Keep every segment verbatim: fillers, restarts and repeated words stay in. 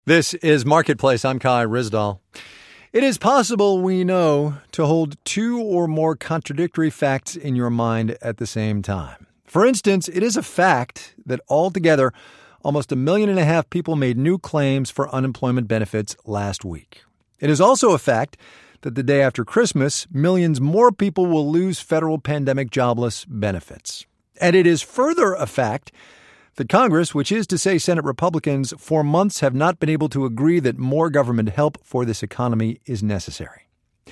This is Marketplace. I'm Kai Ryssdal. It is possible, we know, to hold two or more contradictory facts in your mind at the same time. For instance, it is a fact that altogether, almost a million and a half people made new claims for unemployment benefits last week. It is also a fact that the day after Christmas, millions more people will lose federal pandemic jobless benefits. And it is further a fact that Congress, which is to say Senate Republicans, for months have not been able to agree that more government help for this economy is necessary.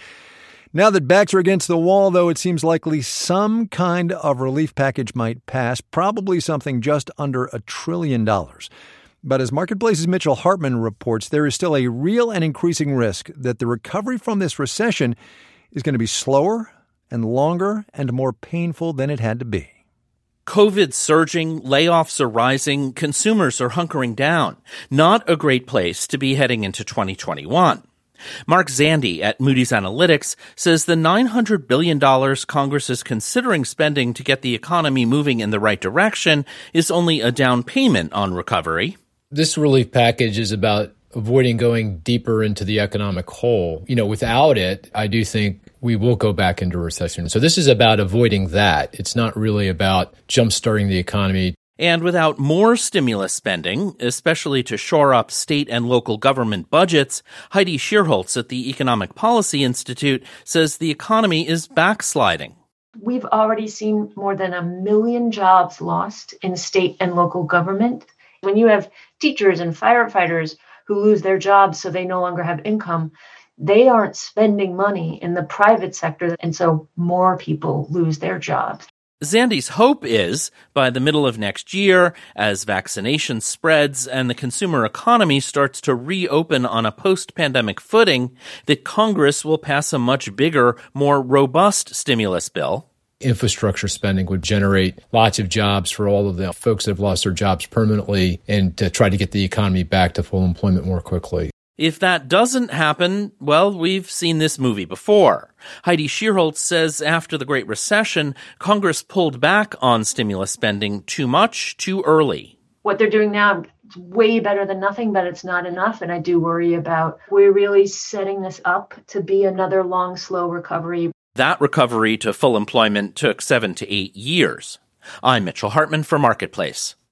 Now that backs are against the wall, though, it seems likely some kind of relief package might pass, probably something just under a trillion dollars. But as Marketplace's Mitchell Hartman reports, there is still a real and increasing risk that the recovery from this recession is going to be slower and longer and more painful than it had to be. COVID's surging, layoffs are rising, consumers are hunkering down. Not a great place to be heading into twenty twenty-one. Mark Zandi at Moody's Analytics says the nine hundred billion dollars Congress is considering spending to get the economy moving in the right direction is only a down payment on recovery. This relief package is about avoiding going deeper into the economic hole. You know, without it, I do think we will go back into recession. So this is about avoiding that. It's not really about jumpstarting the economy. And without more stimulus spending, especially to shore up state and local government budgets, Heidi Shierholz at the Economic Policy Institute says the economy is backsliding. We've already seen more than a million jobs lost in state and local government. When you have teachers and firefighters who lose their jobs so they no longer have income, they aren't spending money in the private sector, and so more people lose their jobs. Zandi's hope is, by the middle of next year, as vaccination spreads and the consumer economy starts to reopen on a post-pandemic footing, that Congress will pass a much bigger, more robust stimulus bill. Infrastructure spending would generate lots of jobs for all of the folks that have lost their jobs permanently and to try to get the economy back to full employment more quickly. If that doesn't happen, well, we've seen this movie before. Heidi Shierholz says after the Great Recession, Congress pulled back on stimulus spending too much, too early. What they're doing now is way better than nothing, but it's not enough. And I do worry about we're really setting this up to be another long, slow recovery. That recovery to full employment took seven to eight years. I'm Mitchell Hartman for Marketplace.